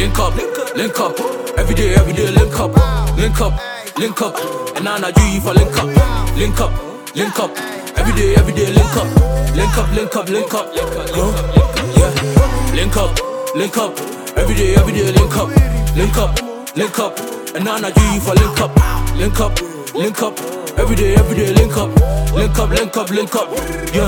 link up, link up. Every day, link up, link up, link up. And now I do you for link up, link up, link up. Every day, link up, link up, link up, link up. Yeah, link up, link up. Every day, link up, link up, link up. And now I do you for link up, link up, link up. Every day, link up, link up, link up, link up. Yeah,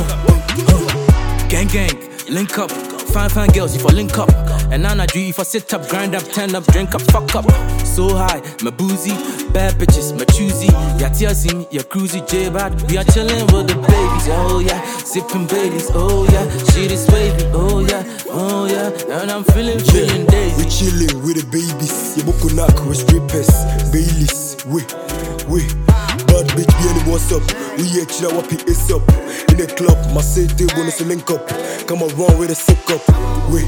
gang, link up. Fine girls, if I link up. And now I do if I sit up, grind up, turn up, drink up, fuck up. So high, my boozy, bad bitches, my choosy. Ya TLC, ya cruisy, J-Bad. We are chilling with the babies, oh yeah. Sipping Baileys, oh yeah. Shit is wavy, oh yeah, oh yeah. And I'm feeling days. We chilling with the babies. Yabokonak, we strippers, Baileys, we. Bad bitch, be any what's up. We here chill out, wappy is up. In the club, my city bonus link up. Come around with a sick up. Wait,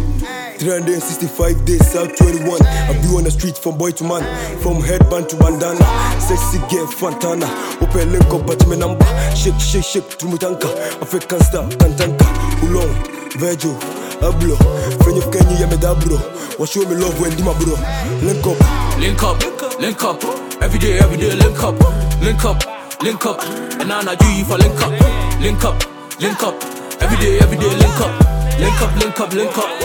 365 days, South 21. I be on the street from boy to man, from headband to bandana. Sexy girl, Fantana. Open link up, but my number. Shake, to Mutanka. African star, Kantanka. Ulong, Virgil, Ablo. Friend of Kenya, Yamedabro. What show me love when Dima bro. Link up, link up, link up. Every day, link up, link up, link up. And now I do you for link up, link up, link up. Every day, link up, link up, link up, link up.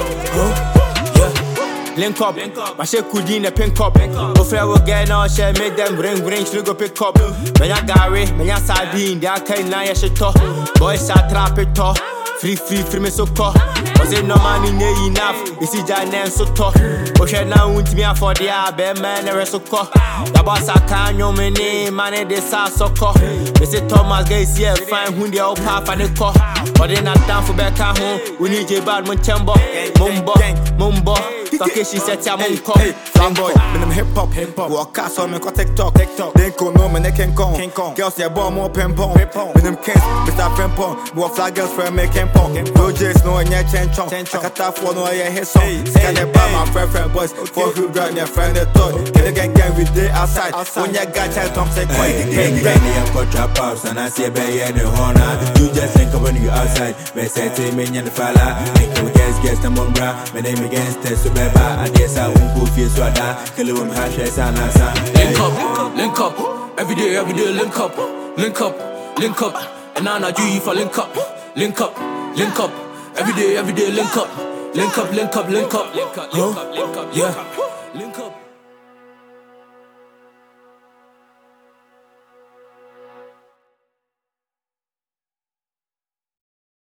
Yeah, link up. My shit could in a pink up. No fair will get no share, make them ring, she go pick up. Menya Gary, Menya Sabine, they are kind now, you should talk. Boys are trap it talk. Free me so call. Was it no money enough? You see Jan so talk. But she now want me for the abe man and so call. The boss I can't know my name, man, they saw so call. They say Thomas guys here, fine who they all path and the call. But then not down for back at home. We need a bad man chamber. Mumbo. Talkie she said I'm on call. Flamboy, men hip hop. Walk cast on me ko TikTok. They can know me they can come. Girls say born more pimpon. When them kids, Mr. Pimpon. Go flag girls for me can pong. No J's no any chenchon. I got for no yeah his song. Scan it by my friend boys. For who got their friend the toy. Get again with day outside. When you got child Tom say quite the king. I got trap house and I say bay and the horner. You just think of when you outside. They say to me and the fella. Think you guess them on bra. My name against test to beba. I guess I won't go feel so that. Kill him hash and link up. Every day, link up, link up, link up. And now I do you for link up, link up, link up. Every day, link up, link up, link up, link up. Yeah.